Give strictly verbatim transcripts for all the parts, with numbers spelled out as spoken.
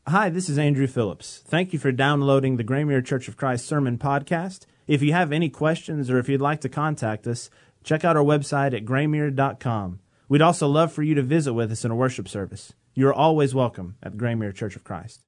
Hi, this is Andrew Phillips. Thank you for downloading the Graymere Church of Christ Sermon Podcast. If you have any questions or if you'd like to contact us, check out our website at graymere dot com. We'd also love for you to visit with us in a worship service. You are always welcome at the Graymere Church of Christ.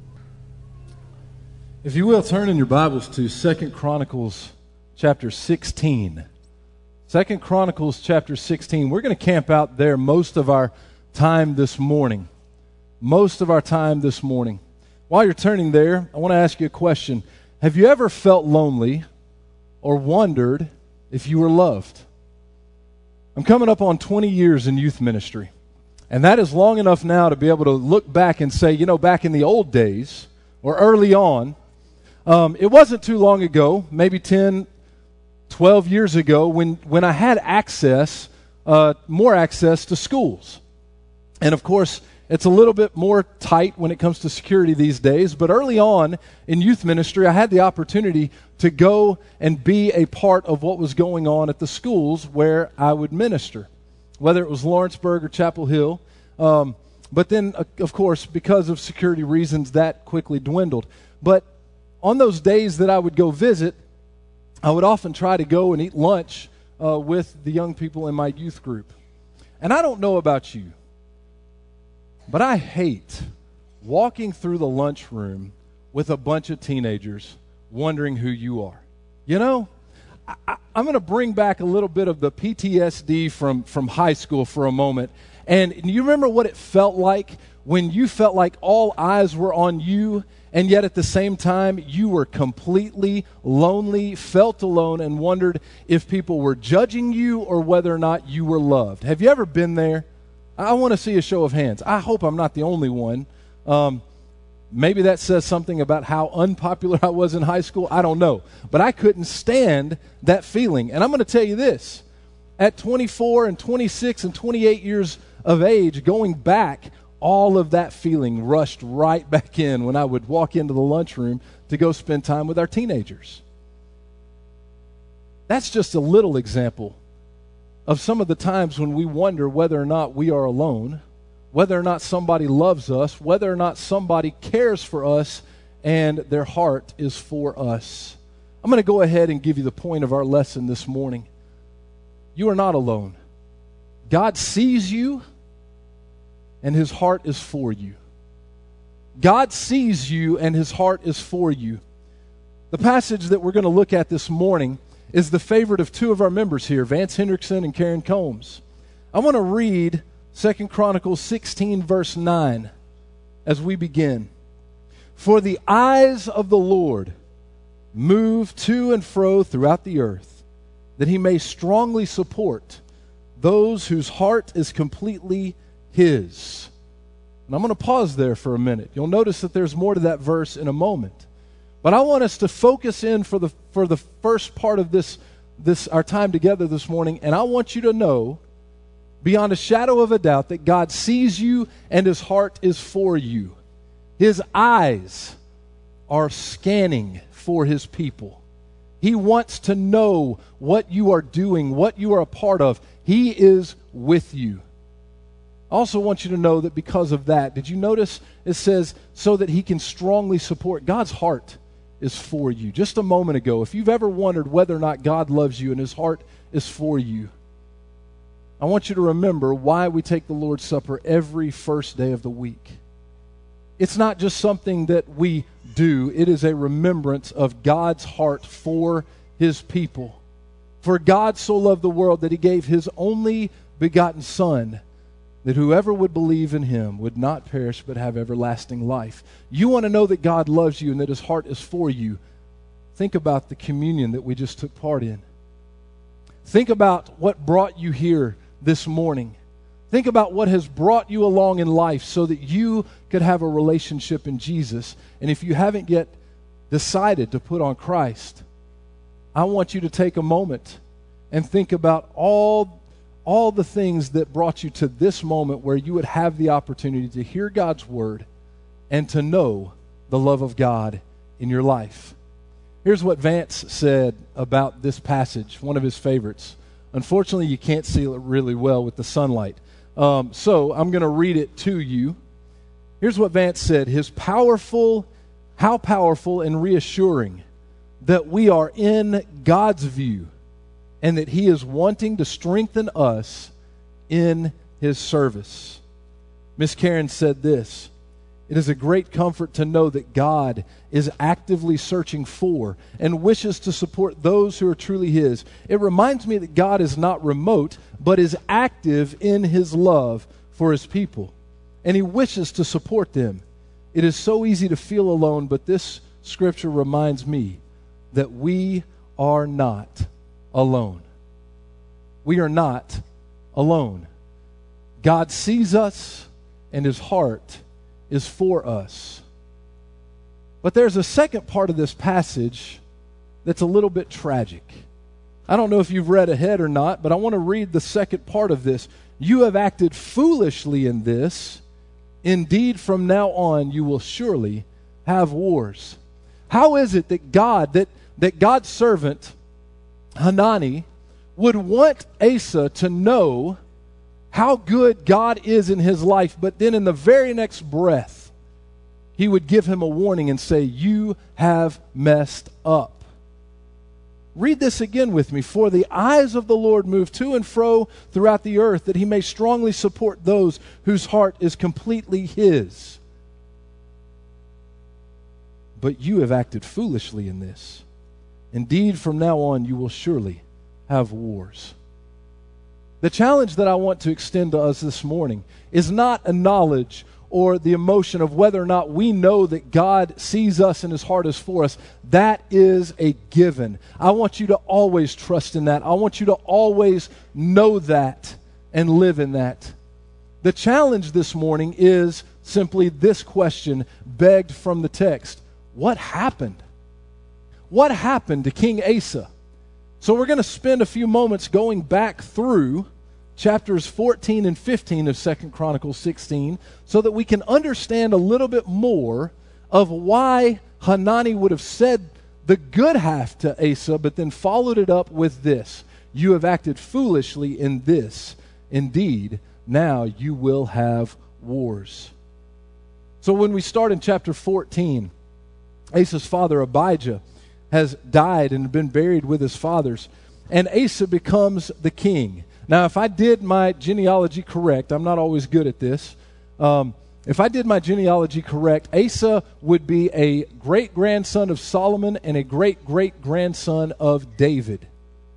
If you will, turn in your Bibles to Second Chronicles chapter sixteen. Second Chronicles chapter sixteen. We're going to camp out there most of our time this morning. Most of our time this morning. While you're turning there, I want to ask you a question. Have you ever felt lonely or wondered if you were loved? I'm coming up on twenty years in youth ministry, and that is long enough now to be able to look back and say, you know, back in the old days or early on, um, it wasn't too long ago, maybe ten, twelve years ago, when, when I had access, uh, more access to schools. And of course, it's a little bit more tight when it comes to security these days, but early on in youth ministry, I had the opportunity to go and be a part of what was going on at the schools where I would minister, whether it was Lawrenceburg or Chapel Hill. Um, but then, uh, of course, because of security reasons, that quickly dwindled. But on those days that I would go visit, I would often try to go and eat lunch uh, with the young people in my youth group. And I don't know about you, but I hate walking through the lunchroom with a bunch of teenagers wondering who you are. You know, I, I, I'm going to bring back a little bit of the P T S D from, from high school for a moment. And you remember what it felt like when you felt like all eyes were on you, and yet at the same time you were completely lonely, felt alone, and wondered if people were judging you or whether or not you were loved. Have you ever been there? I want to see a show of hands. I hope I'm not the only one. Um, maybe that says something about how unpopular I was in high school. I don't know. But I couldn't stand that feeling. And I'm going to tell you this. At twenty-four and twenty-six and twenty-eight years of age, going back, all of that feeling rushed right back in when I would walk into the lunchroom to go spend time with our teenagers. That's just a little example of some of the times when we wonder whether or not we are alone, whether or not somebody loves us, whether or not somebody cares for us, and their heart is for us. I'm going to go ahead and give you the point of our lesson this morning. You are not alone. God sees you, and His heart is for you. God sees you, and His heart is for you. The passage that we're going to look at this morning is the favorite of two of our members here, Vance Hendrickson and Karen Combs. I want to read Second Chronicles sixteen, verse nine, as we begin. For the eyes of the Lord move to and fro throughout the earth, that He may strongly support those whose heart is completely His. And I'm going to pause there for a minute. You'll notice that there's more to that verse in a moment. But I want us to focus in for the for the first part of this, this our time together this morning, and I want you to know, beyond a shadow of a doubt, that God sees you and His heart is for you. His eyes are scanning for His people. He wants to know what you are doing, what you are a part of. He is with you. I also want you to know that because of that, did you notice it says, so that He can strongly support? God's heart is for you. Just a moment ago, if you've ever wondered whether or not God loves you and His heart is for you, I want you to remember why we take the Lord's Supper every first day of the week. It's not just something that we do. It is a remembrance of God's heart for His people. For God so loved the world that He gave His only begotten Son, that whoever would believe in Him would not perish but have everlasting life. You want to know that God loves you and that His heart is for you. Think about the communion that we just took part in. Think about what brought you here this morning. Think about what has brought you along in life so that you could have a relationship in Jesus. And if you haven't yet decided to put on Christ, I want you to take a moment and think about all all the things that brought you to this moment where you would have the opportunity to hear God's word and to know the love of God in your life. Here's what Vance said about this passage, one of his favorites. Unfortunately, you can't see it really well with the sunlight. Um, so I'm going to read it to you. Here's what Vance said, his powerful, how powerful and reassuring that we are in God's view and that he is wanting to strengthen us in his service. Miss Karen said this, it is a great comfort to know that God is actively searching for and wishes to support those who are truly his. It reminds me that God is not remote, but is active in his love for his people, and he wishes to support them. It is so easy to feel alone, but this scripture reminds me that we are not alone. We are not alone. God sees us, and his heart is for us. But there's a second part of this passage that's a little bit tragic. I don't know if you've read ahead or not, but I want to read the second part of this. You have acted foolishly in this. Indeed, from now on, you will surely have wars. How is it that God, that, that God's servant, Hanani, would want Asa to know how good God is in his life, but then in the very next breath, he would give him a warning and say, you have messed up. Read this again with me. For the eyes of the Lord move to and fro throughout the earth, that he may strongly support those whose heart is completely his. But you have acted foolishly in this. Indeed, from now on, you will surely have wars. The challenge that I want to extend to us this morning is not a knowledge or the emotion of whether or not we know that God sees us and his heart is for us. That is a given. I want you to always trust in that. I want you to always know that and live in that. The challenge this morning is simply this question begged from the text. What happened? What happened to King Asa? So we're going to spend a few moments going back through chapters fourteen and fifteen of Second Chronicles sixteen so that we can understand a little bit more of why Hanani would have said the good half to Asa, but then followed it up with this. You have acted foolishly in this. Indeed, now you will have wars. So when we start in chapter fourteen, Asa's father Abijah has died and been buried with his fathers, and Asa becomes the king. Now, if I did my genealogy correct, I'm not always good at this. Um, if I did my genealogy correct, Asa would be a great-grandson of Solomon and a great-great-grandson of David.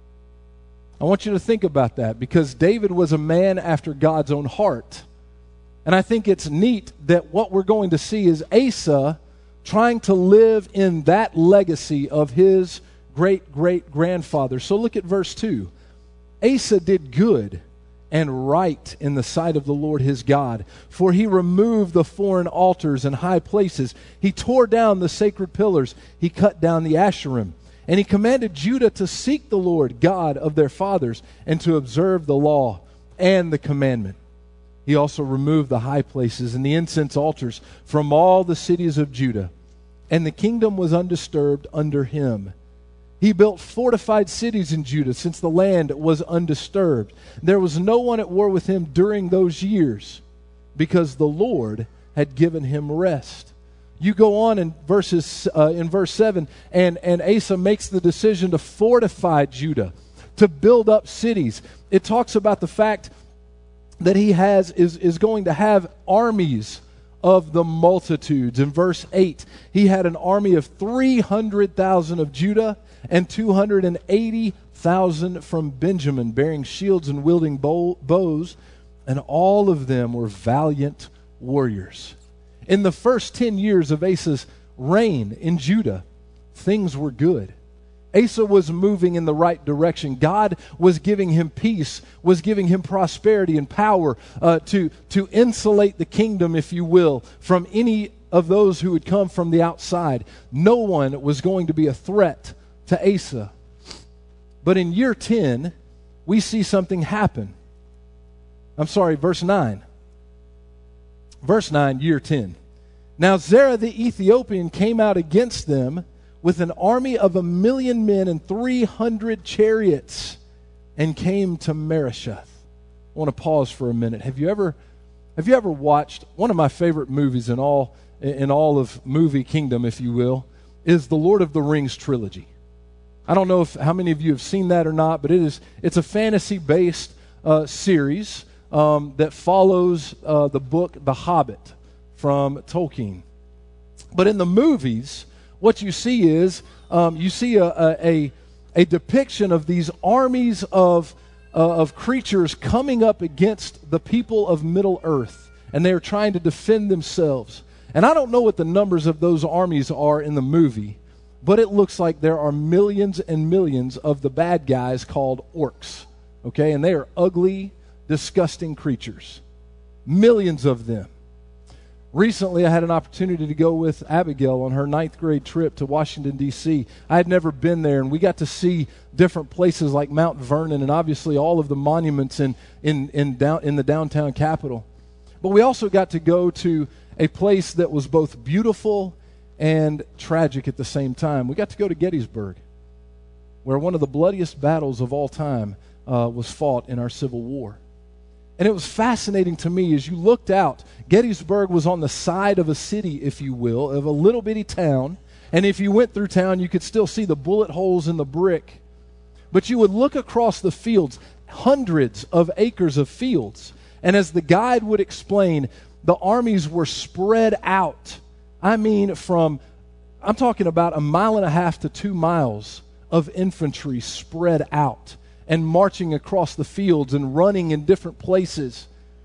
I want you to think about that, because David was a man after God's own heart. And I think it's neat that what we're going to see is Asa trying to live in that legacy of his great-great-grandfather. So look at verse two. Asa did good and right in the sight of the Lord his God, for he removed the foreign altars and high places. He tore down the sacred pillars. He cut down the Asherim. And he commanded Judah to seek the Lord God of their fathers and to observe the law and the commandment. He also removed the high places and the incense altars from all the cities of Judah, and the kingdom was undisturbed under him. He built fortified cities in Judah, since the land was undisturbed. There was no one at war with him during those years, because the Lord had given him rest. You go on in verses uh, in verse seven, and, and Asa makes the decision to fortify Judah, to build up cities. It talks about the fact that he has is, is going to have armies of the multitudes. In verse eight, he had an army of three hundred thousand of Judah and two hundred eighty thousand from Benjamin, bearing shields and wielding bow, bows, and all of them were valiant warriors. In the first ten years of Asa's reign in Judah, things were good. Asa was moving in the right direction. God was giving him peace, was giving him prosperity and power uh, to, to insulate the kingdom, if you will, from any of those who would come from the outside. No one was going to be a threat to Asa. But in year ten, we see something happen. I'm sorry, verse nine. Verse nine, year ten. Now Zerah the Ethiopian came out against them with an army of a million men and three hundred chariots, and came to Maresheth. I want to pause for a minute. Have you ever Have you ever watched one of my favorite movies in all in all of movie kingdom, if you will, is the Lord of the Rings trilogy? I don't know if how many of you have seen that or not, but it is it's a fantasy-based uh, series um, that follows uh, the book The Hobbit from Tolkien. But in the movies, what you see is um, you see a, a, a, a depiction of these armies of uh, of creatures coming up against the people of Middle Earth, and they are trying to defend themselves. And I don't know what the numbers of those armies are in the movie, but it looks like there are millions and millions of the bad guys called orcs, okay? And they are ugly, disgusting creatures. Millions of them. Recently, I had an opportunity to go with Abigail on her ninth grade trip to Washington, D C I had never been there, and we got to see different places like Mount Vernon and obviously all of the monuments in, in, in, down, in the downtown capital. But we also got to go to a place that was both beautiful and tragic at the same time. We got to go to Gettysburg, where one of the bloodiest battles of all time uh, was fought in our Civil War. And it was fascinating to me as you looked out. Gettysburg was on the side of a city, if you will, of a little bitty town. And if you went through town, you could still see the bullet holes in the brick. But you would look across the fields, hundreds of acres of fields. And as the guide would explain, the armies were spread out. I mean, from, I'm talking about a mile and a half to two miles of infantry spread out and marching across the fields and running in different places.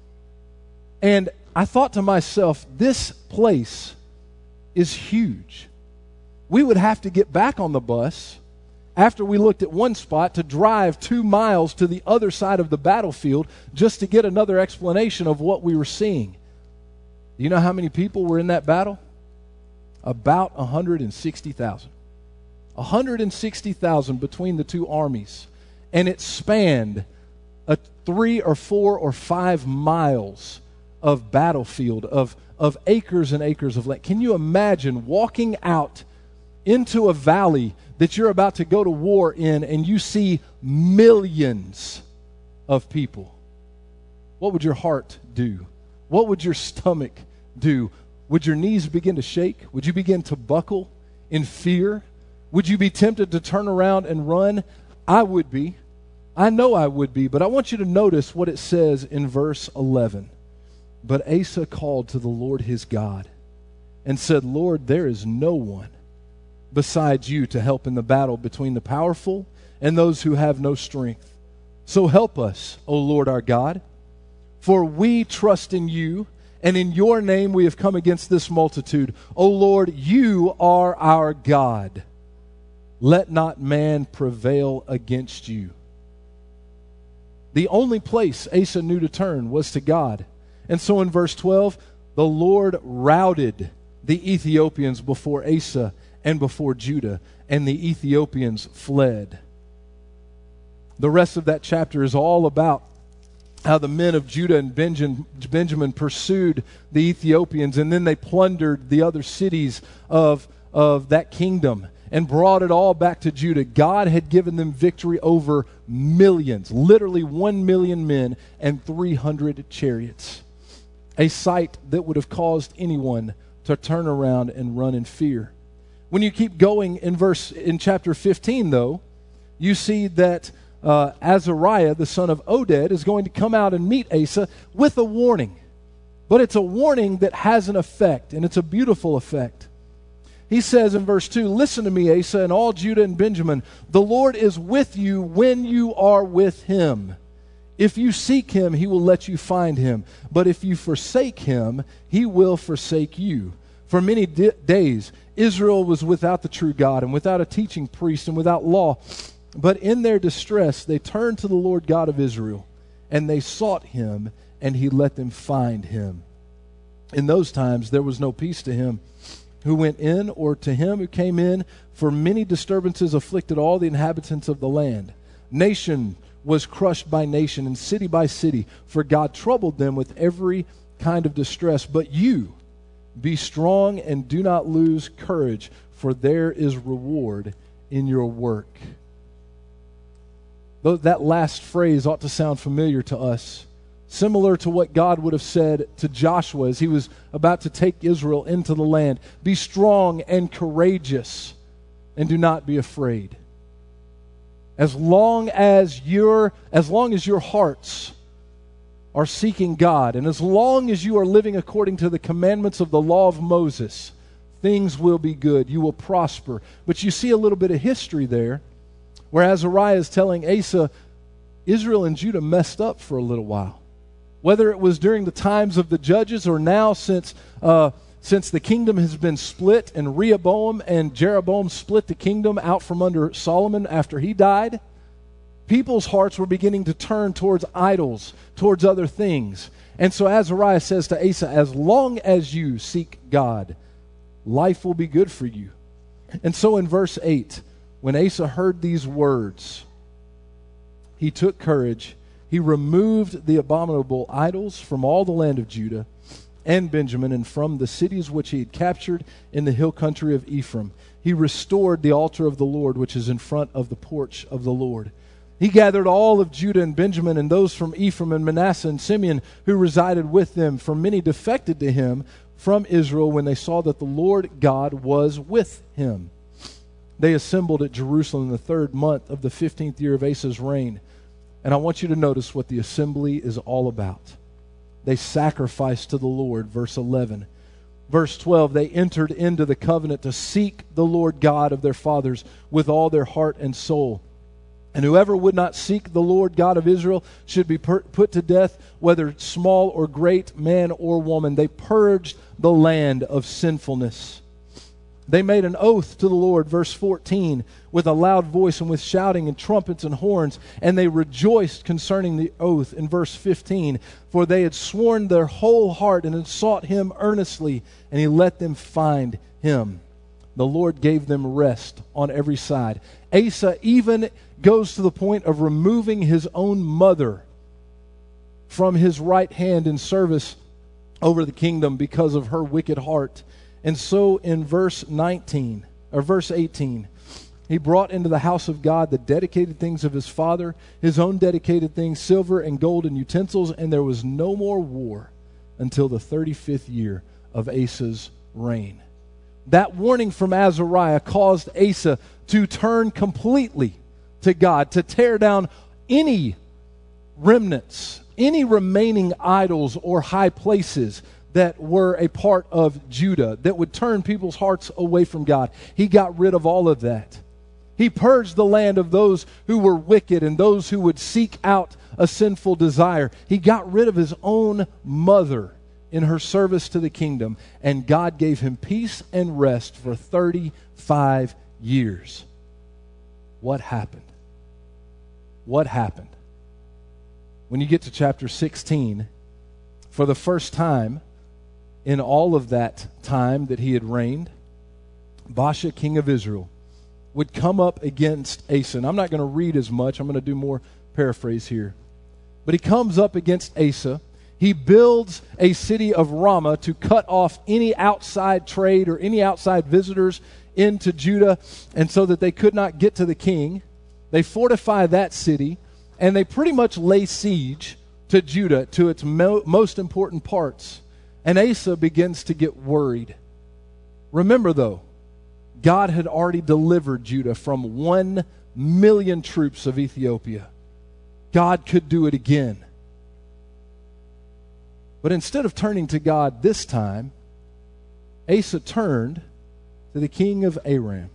And I thought to myself, this place is huge. We would have to get back on the bus after we looked at one spot to drive two miles to the other side of the battlefield just to get another explanation of what we were seeing. Do you know how many people were in that battle? About one hundred sixty thousand. one hundred sixty thousand between the two armies. And it spanned a three or four or five miles of battlefield, of, of acres and acres of land. Can you imagine walking out into a valley that you're about to go to war in and you see millions of people? What would your heart do? What would your stomach do? Would your knees begin to shake? Would you begin to buckle in fear? Would you be tempted to turn around and run? I would be. I know I would be, but I want you to notice what it says in verse eleven. But Asa called to the Lord his God and said, Lord, there is no one besides you to help in the battle between the powerful and those who have no strength. So help us, O Lord our God, for we trust in you, and in your name we have come against this multitude. O Lord, you are our God. Let not man prevail against you. The only place Asa knew to turn was to God. And so in verse twelve, the Lord routed the Ethiopians before Asa and before Judah, and the Ethiopians fled. The rest of that chapter is all about how the men of Judah and Benjamin pursued the Ethiopians, and then they plundered the other cities of, of that kingdom and brought it all back to Judah. God had given them victory over millions, literally one million men and three hundred chariots. A sight that would have caused anyone to turn around and run in fear. When you keep going in verse in chapter fifteen, though, you see that uh, Azariah, the son of Oded, is going to come out and meet Asa with a warning. But it's a warning that has an effect, and it's a beautiful effect. He says in verse two, listen to me, Asa, and all Judah and Benjamin. The Lord is with you when you are with him. If you seek him, he will let you find him. But if you forsake him, he will forsake you. For many di- days, Israel was without the true God and without a teaching priest and without law. But in their distress, they turned to the Lord God of Israel, and they sought him, and he let them find him. In those times, there was no peace to him who went in or to him who came in, for many disturbances afflicted all the inhabitants of the land. Nation was crushed by nation and city by city, for God troubled them with every kind of distress. But you, be strong and do not lose courage, for there is reward in your work. Though that last phrase ought to sound familiar to us. similar to what God would have said to Joshua as he was about to take Israel into the land. Be strong and courageous, and do not be afraid. As long as your, as long as your hearts are seeking God, and as long as you are living according to the commandments of the law of Moses, things will be good. You will prosper. But you see a little bit of history there, where Azariah is telling Asa, Israel and Judah messed up for a little while. Whether it was during the times of the judges or now since uh, since the kingdom has been split and Rehoboam and Jeroboam split the kingdom out from under Solomon after he died, people's hearts were beginning to turn towards idols, towards other things. And so Azariah says to Asa, as long as you seek God, life will be good for you. And so in verse eight, when Asa heard these words, he took courage. He removed the abominable idols from all the land of Judah and Benjamin and from the cities which he had captured in the hill country of Ephraim. He restored the altar of the Lord, which is in front of the porch of the Lord. He gathered all of Judah and Benjamin and those from Ephraim and Manasseh and Simeon who resided with them, for many defected to him from Israel when they saw that the Lord God was with him. They assembled at Jerusalem in the third month of the fifteenth year of Asa's reign. And I want you to notice what the assembly is all about. They sacrificed to the Lord, verse eleven. Verse twelve, they entered into the covenant to seek the Lord God of their fathers with all their heart and soul. And whoever would not seek the Lord God of Israel should be per- put to death, whether small or great, man or woman. They purged the land of sinfulness. They made an oath to the Lord, verse fourteen, with a loud voice and with shouting and trumpets and horns. And they rejoiced concerning the oath in verse fifteen, for they had sworn their whole heart and had sought him earnestly, and he let them find him. The Lord gave them rest on every side. Asa even goes to the point of removing his own mother from his right hand in service over the kingdom because of her wicked heart. And so in verse nineteen, or verse eighteen, he brought into the house of God the dedicated things of his father, his own dedicated things, silver and gold and utensils, and there was no more war until the thirty-fifth year of Asa's reign. That warning from Azariah caused Asa to turn completely to God, to tear down any remnants, any remaining idols or high places that were a part of Judah, that would turn people's hearts away from God. He got rid of all of that. He purged the land of those who were wicked and those who would seek out a sinful desire. He got rid of his own mother in her service to the kingdom, and God gave him peace and rest for thirty-five years. What happened? What happened? When you get to chapter sixteen, for the first time in all of that time that he had reigned, Baasha, king of Israel, would come up against Asa. And I'm not going to read as much. I'm going to do more paraphrase here. But he comes up against Asa. He builds a city of Ramah to cut off any outside trade or any outside visitors into Judah, and so that they could not get to the king. They fortify that city, and they pretty much lay siege to Judah, to its mo- most important parts. And Asa begins to get worried. Remember, though, God had already delivered Judah from one million troops of Ethiopia. God could do it again. But instead of turning to God this time, Asa turned to the king of Aram.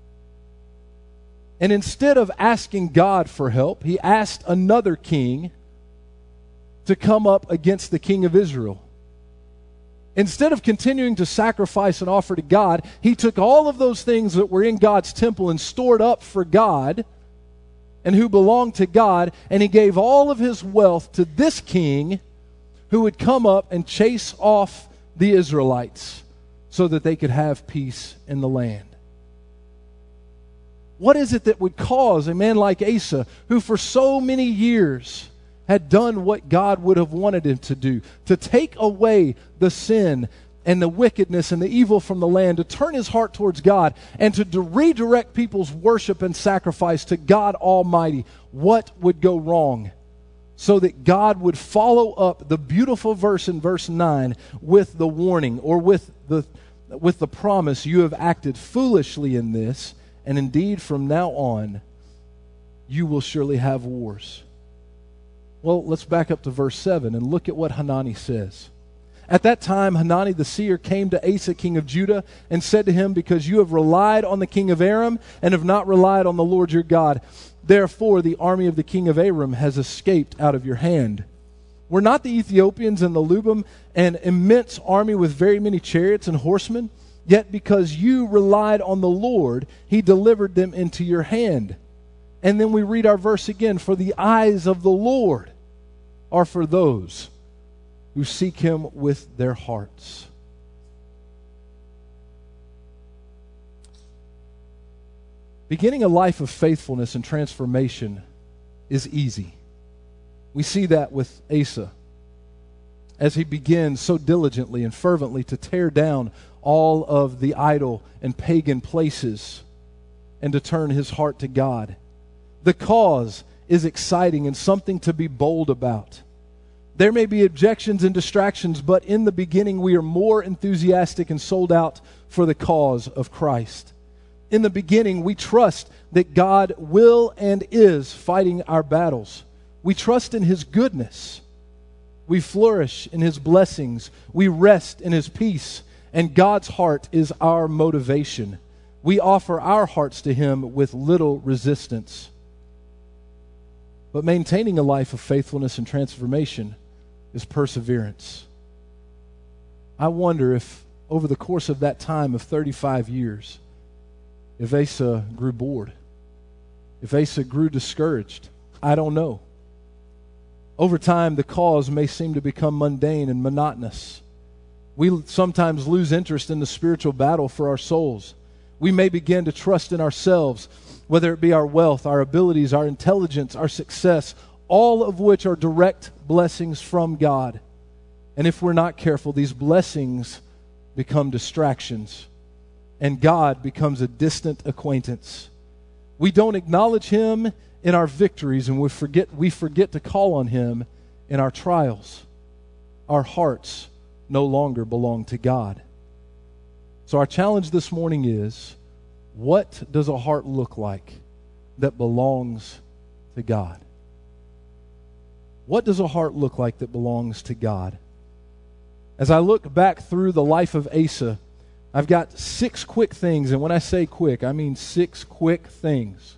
And instead of asking God for help, he asked another king to come up against the king of Israel. Instead of continuing to sacrifice and offer to God, he took all of those things that were in God's temple and stored up for God and who belonged to God, and he gave all of his wealth to this king who would come up and chase off the Israelites so that they could have peace in the land. What is it that would cause a man like Asa, who for so many years had done what God would have wanted him to do, to take away the sin and the wickedness and the evil from the land, to turn his heart towards God, and to, to redirect people's worship and sacrifice to God Almighty? What would go wrong so that God would follow up the beautiful verse in verse nine with the warning, or with the, with the promise, you have acted foolishly in this, and indeed from now on you will surely have wars. Well, let's back up to verse seven and look at what Hanani says. At that time, Hanani the seer came to Asa, king of Judah, and said to him, because you have relied on the king of Aram and have not relied on the Lord your God, therefore the army of the king of Aram has escaped out of your hand. Were not the Ethiopians and the Lubim an immense army with very many chariots and horsemen? Yet because you relied on the Lord, he delivered them into your hand. And then we read our verse again, for the eyes of the Lord are for those who seek him with their hearts. Beginning a life of faithfulness and transformation is easy. We see that with Asa, as he begins so diligently and fervently to tear down all of the idol and pagan places and to turn his heart to God. The cause is exciting and something to be bold about. There may be objections and distractions, but in the beginning we are more enthusiastic and sold out for the cause of Christ. In the beginning we trust that God will and is fighting our battles. We trust in his goodness. We flourish in his blessings. We rest in his peace. And God's heart is our motivation. We offer our hearts to him with little resistance. But maintaining a life of faithfulness and transformation is perseverance. I wonder if over the course of that time of thirty-five years, if Asa grew bored, if Asa grew discouraged. I don't know. Over time, the cause may seem to become mundane and monotonous. We sometimes lose interest in the spiritual battle for our souls. We may begin to trust in ourselves, whether it be our wealth, our abilities, our intelligence, our success, all of which are direct blessings from God. And if we're not careful, these blessings become distractions, and God becomes a distant acquaintance. We don't acknowledge him in our victories, and we forget, we forget to call on him in our trials. Our hearts no longer belong to God. So our challenge this morning is, what does a heart look like that belongs to God? What does a heart look like that belongs to God? As I look back through the life of Asa, I've got six quick things, and when I say quick, I mean six quick things.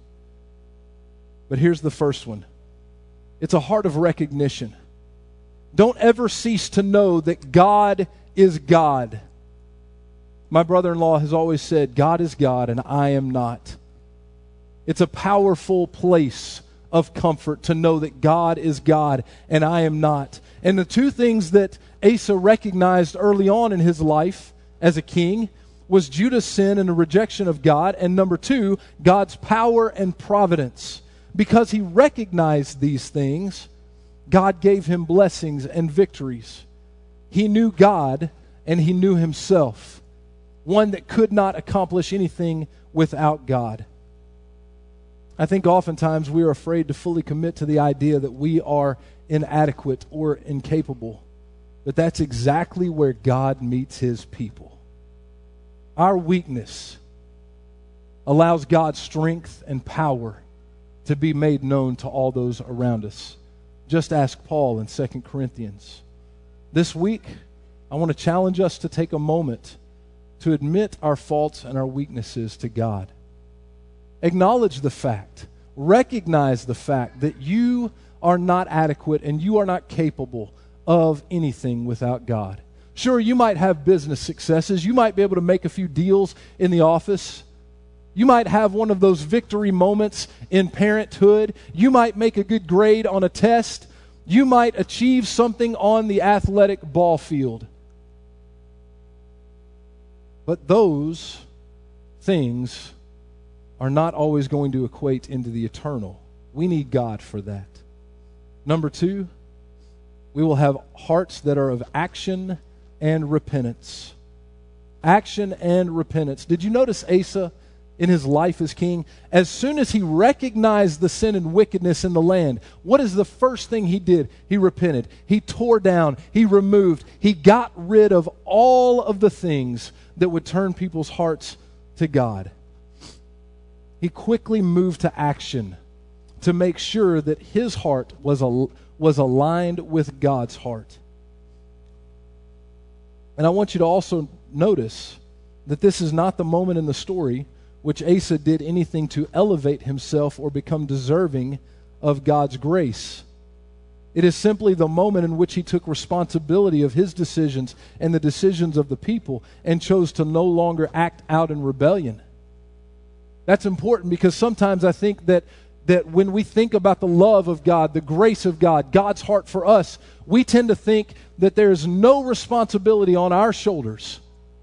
But here's the first one. It's a heart of recognition. Don't ever cease to know that God is God. My brother-in-law has always said, God is God and I am not. It's a powerful place of comfort to know that God is God and I am not. And the two things that Asa recognized early on in his life as a king was Judah's sin and the rejection of God, and number two, God's power and providence. Because he recognized these things, God gave him blessings and victories. He knew God and he knew himself, one that could not accomplish anything without God. I think oftentimes we are afraid to fully commit to the idea that we are inadequate or incapable. But that's exactly where God meets his people. Our weakness allows God's strength and power to be made known to all those around us. Just ask Paul in Second Corinthians. This week, I want to challenge us to take a moment to admit our faults and our weaknesses to God. Acknowledge the fact, recognize the fact that you are not adequate and you are not capable of anything without God. Sure, you might have business successes. You might be able to make a few deals in the office. You might have one of those victory moments in parenthood. You might make a good grade on a test. You might achieve something on the athletic ball field. But those things are not always going to equate into the eternal. We need God for that. Number two, we will have hearts that are of action and repentance. Action and repentance. Did you notice Asa in his life as king, as soon as he recognized the sin and wickedness in the land, what is the first thing he did? He repented. He tore down. He removed. He got rid of all of the things that would turn people's hearts to God. He quickly moved to action to make sure that his heart was, al- was aligned with God's heart. And I want you to also notice that this is not the moment in the story which Asa did anything to elevate himself or become deserving of God's grace. It is simply the moment in which he took responsibility of his decisions and the decisions of the people and chose to no longer act out in rebellion. That's important because sometimes I think that, that when we think about the love of God, the grace of God, God's heart for us, we tend to think that there is no responsibility on our shoulders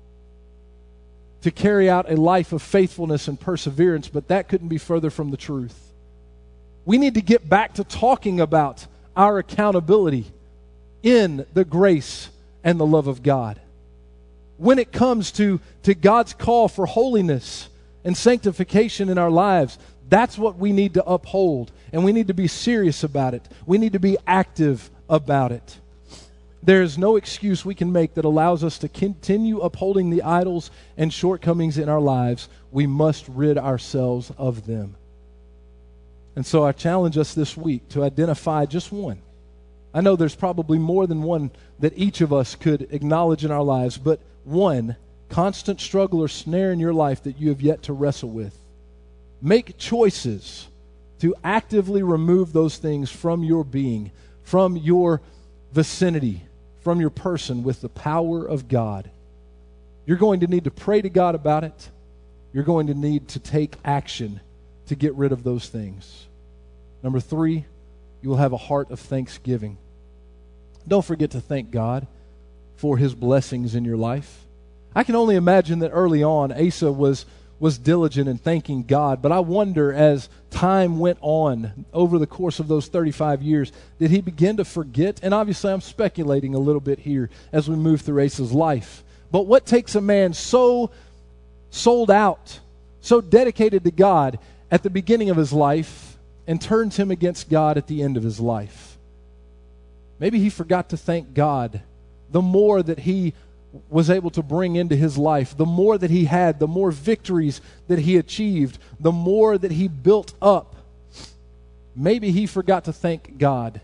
to carry out a life of faithfulness and perseverance, but that couldn't be further from the truth. We need to get back to talking about our accountability in the grace and the love of God. When it comes to, to God's call for holiness and sanctification in our lives, that's what we need to uphold, and we need to be serious about it. We need to be active about it. There is no excuse we can make that allows us to continue upholding the idols and shortcomings in our lives. We must rid ourselves of them. And so I challenge us this week to identify just one. I know there's probably more than one that each of us could acknowledge in our lives, but one constant struggle or snare in your life that you have yet to wrestle with. Make choices to actively remove those things from your being, from your vicinity, from your person with the power of God. You're going to need to pray to God about it. You're going to need to take action to get rid of those things. Number three, you will have a heart of thanksgiving. Don't forget to thank God for his blessings in your life. I can only imagine that early on Asa was was diligent in thanking God. But I wonder, as time went on over the course of those thirty-five years, did he begin to forget? And obviously I'm speculating a little bit here as we move through Asa's life. But what takes a man so sold out, so dedicated to God at the beginning of his life and turns him against God at the end of his life? Maybe he forgot to thank God. The more that he was able to bring into his life, the more that he had, the more victories that he achieved, the more that he built up, maybe he forgot to thank God.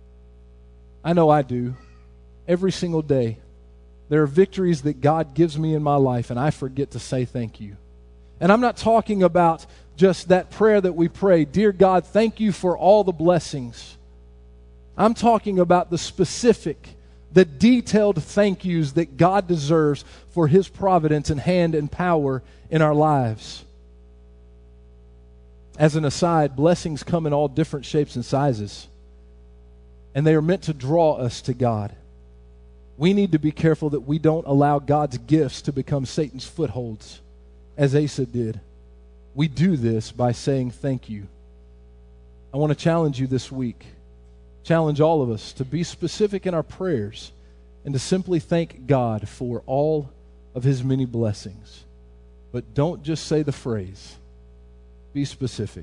I know I do. Every single day, there are victories that God gives me in my life, and I forget to say thank you. And I'm not talking about just that prayer that we pray, "Dear God, thank you for all the blessings." I'm talking about the specific, the detailed thank yous that God deserves for his providence and hand and power in our lives. As an aside, blessings come in all different shapes and sizes, and they are meant to draw us to God. We need to be careful that we don't allow God's gifts to become Satan's footholds, as Asa did. We do this by saying thank you. I want to challenge you this week. Challenge all of us to be specific in our prayers and to simply thank God for all of his many blessings. But don't just say the phrase. Be specific.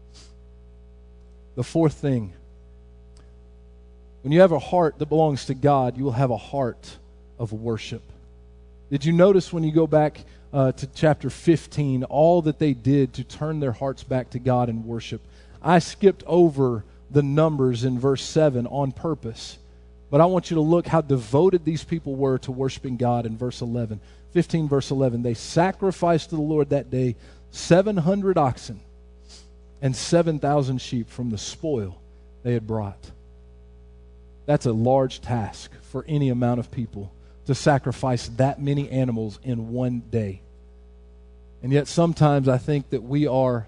The fourth thing, when you have a heart that belongs to God, you will have a heart of worship. Did you notice when you go back uh, to chapter fifteen, all that they did to turn their hearts back to God and worship? I skipped over the numbers in verse seven on purpose. But I want you to look how devoted these people were to worshiping God in verse eleven. fifteen verse eleven, they sacrificed to the Lord that day seven hundred oxen and seven thousand sheep from the spoil they had brought. That's a large task for any amount of people to sacrifice that many animals in one day. And yet sometimes I think that we are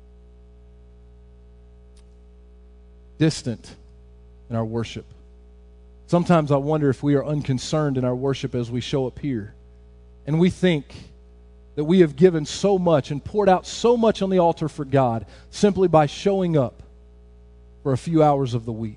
distant in our worship. Sometimes I wonder if we are unconcerned in our worship as we show up here. And we think that we have given so much and poured out so much on the altar for God simply by showing up for a few hours of the week.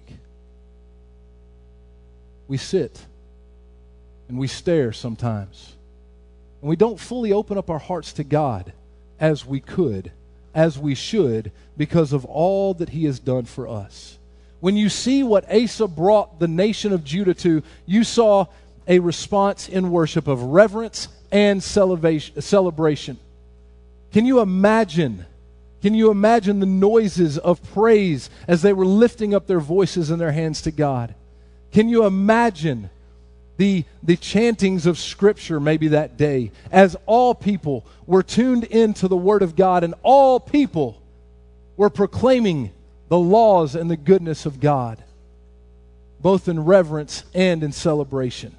We sit and we stare sometimes. And we don't fully open up our hearts to God as we could, as we should, because of all that he has done for us. When you see what Asa brought the nation of Judah to, you saw a response in worship of reverence and celebration. Can you imagine, can you imagine the noises of praise as they were lifting up their voices and their hands to God? Can you imagine the, the chantings of Scripture maybe that day as all people were tuned into the Word of God and all people were proclaiming the laws and the goodness of God, both in reverence and in celebration?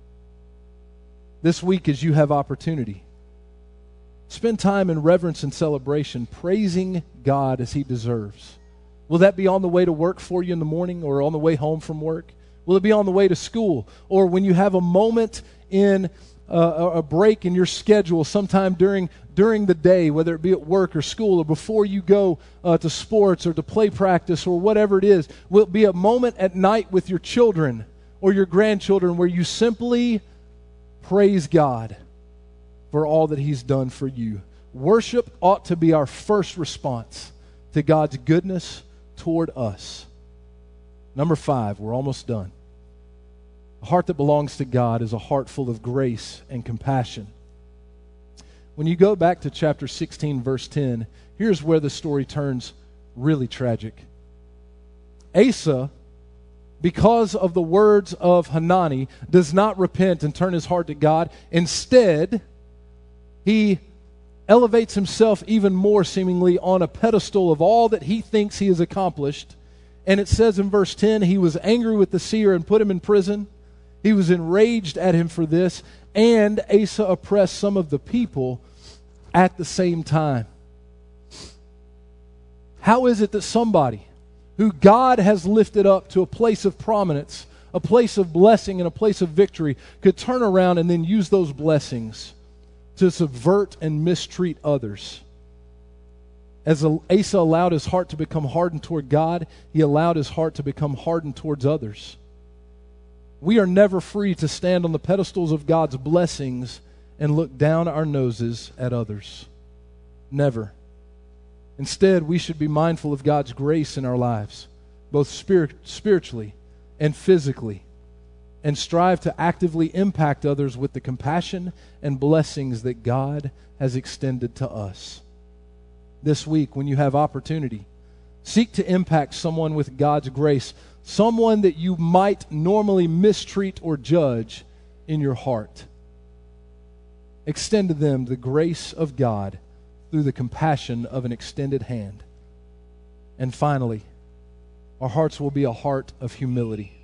This week, as you have opportunity, spend time in reverence and celebration, praising God as He deserves. Will that be on the way to work for you in the morning or on the way home from work? Will it be on the way to school? Or when you have a moment in uh, a break in your schedule sometime during, during the day, whether it be at work or school or before you go uh, to sports or to play practice or whatever it is? Will it be a moment at night with your children or your grandchildren where you simply praise God for all that He's done for you? Worship ought to be our first response to God's goodness toward us. Number five, we're almost done. A heart that belongs to God is a heart full of grace and compassion. When you go back to chapter sixteen, verse ten, here's where the story turns really tragic. Asa, because of the words of Hanani, does not repent and turn his heart to God. Instead, he elevates himself even more seemingly on a pedestal of all that he thinks he has accomplished. And it says in verse ten, he was angry with the seer and put him in prison. He was enraged at him for this, and Asa oppressed some of the people at the same time. How is it that somebody who God has lifted up to a place of prominence, a place of blessing and a place of victory, could turn around and then use those blessings to subvert and mistreat others? As Asa allowed his heart to become hardened toward God, he allowed his heart to become hardened towards others. We are never free to stand on the pedestals of God's blessings and look down our noses at others. Never. Instead, we should be mindful of God's grace in our lives, both spirit, spiritually and physically, and strive to actively impact others with the compassion and blessings that God has extended to us. This week, when you have opportunity, seek to impact someone with God's grace, someone that you might normally mistreat or judge in your heart. Extend to them the grace of God through the compassion of an extended hand. And finally, our hearts will be a heart of humility.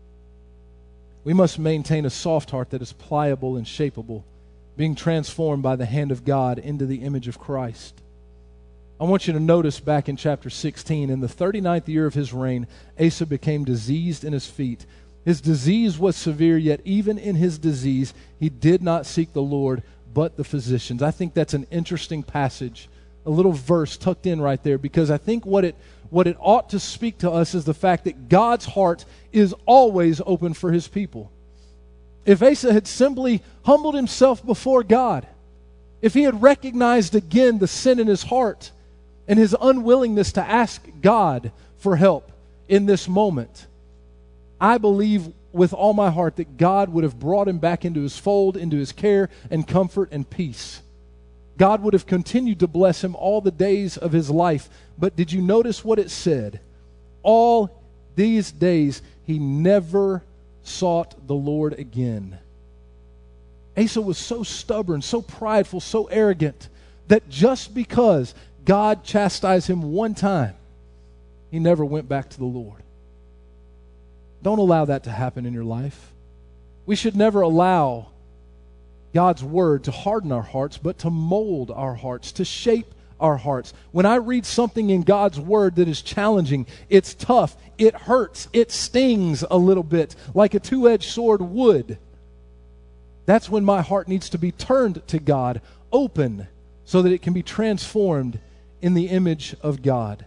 We must maintain a soft heart that is pliable and shapeable, being transformed by the hand of God into the image of Christ. I want you to notice back in chapter sixteen, in the thirty-ninth year of his reign, Asa became diseased in his feet. His disease was severe, yet even in his disease, he did not seek the Lord, but the physicians. I think that's an interesting passage, a little verse tucked in right there, because I think what it, what it ought to speak to us is the fact that God's heart is always open for His people. If Asa had simply humbled himself before God, if he had recognized again the sin in his heart, and his unwillingness to ask God for help in this moment, I believe with all my heart that God would have brought him back into His fold, into His care and comfort and peace. God would have continued to bless him all the days of his life. But did you notice what it said? All these days he never sought the Lord again. Asa was so stubborn, so prideful, so arrogant, that just because God chastised him one time, he never went back to the Lord. Don't allow that to happen in your life. We should never allow God's Word to harden our hearts, but to mold our hearts, to shape our hearts. When I read something in God's Word that is challenging, it's tough, it hurts, it stings a little bit, like a two-edged sword would. That's when my heart needs to be turned to God, open, so that it can be transformed in the image of God.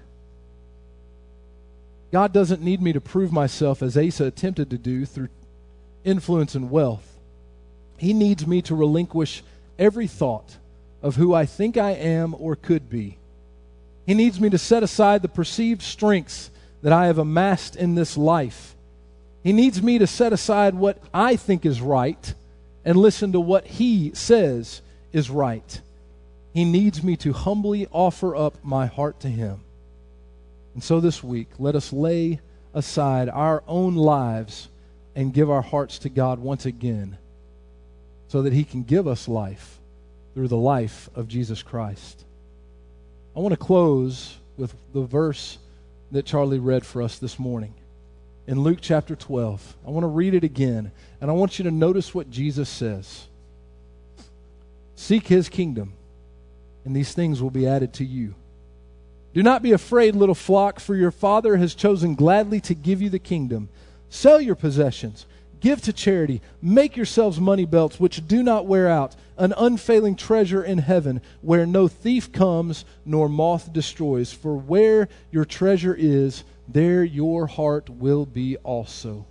God doesn't need me to prove myself as Asa attempted to do through influence and wealth. He needs me to relinquish every thought of who I think I am or could be. He needs me to set aside the perceived strengths that I have amassed in this life. He needs me to set aside what I think is right and listen to what He says is right. He needs me to humbly offer up my heart to Him. And so this week, let us lay aside our own lives and give our hearts to God once again so that He can give us life through the life of Jesus Christ. I want to close with the verse that Charlie read for us this morning in Luke chapter twelve. I want to read it again, and I want you to notice what Jesus says. Seek His kingdom, and these things will be added to you. Do not be afraid, little flock, for your Father has chosen gladly to give you the kingdom. Sell your possessions, give to charity, make yourselves money belts which do not wear out, an unfailing treasure in heaven where no thief comes nor moth destroys. For where your treasure is, there your heart will be also.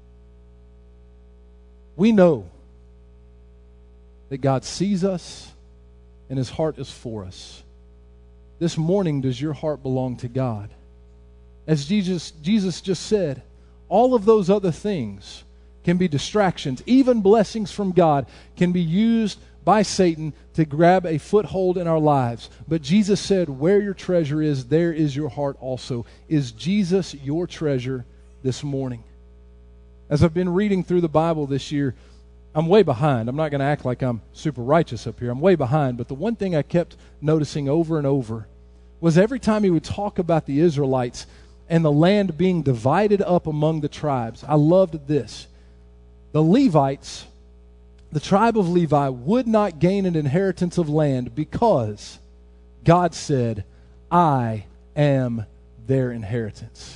We know that God sees us and His heart is for us. This morning, does your heart belong to God? As Jesus, Jesus just said, all of those other things can be distractions. Even blessings from God can be used by Satan to grab a foothold in our lives. But Jesus said, where your treasure is, there is your heart also. Is Jesus your treasure this morning? As I've been reading through the Bible this year, I'm way behind. I'm not going to act like I'm super righteous up here. I'm way behind. But the one thing I kept noticing over and over was every time he would talk about the Israelites and the land being divided up among the tribes, I loved this. The Levites, the tribe of Levi, would not gain an inheritance of land because God said, I am their inheritance.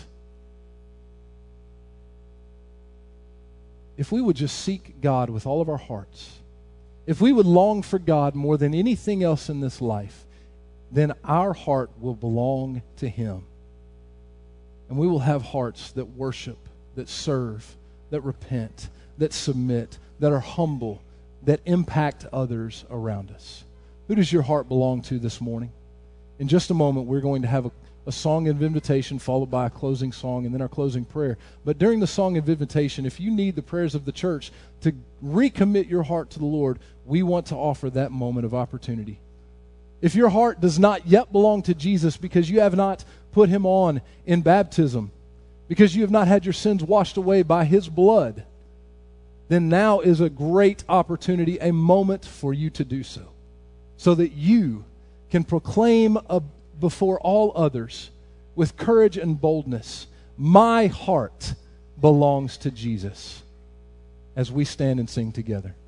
If we would just seek God with all of our hearts, if we would long for God more than anything else in this life, then our heart will belong to Him. And we will have hearts that worship, that serve, that repent, that submit, that are humble, that impact others around us. Who does your heart belong to this morning? In just a moment, we're going to have a, a song of invitation followed by a closing song and then our closing prayer. But during the song of invitation, if you need the prayers of the church to recommit your heart to the Lord, we want to offer that moment of opportunity. If your heart does not yet belong to Jesus because you have not put Him on in baptism, because you have not had your sins washed away by His blood, then now is a great opportunity, a moment for you to do so, so that you can proclaim a, before all others with courage and boldness, my heart belongs to Jesus, as we stand and sing together.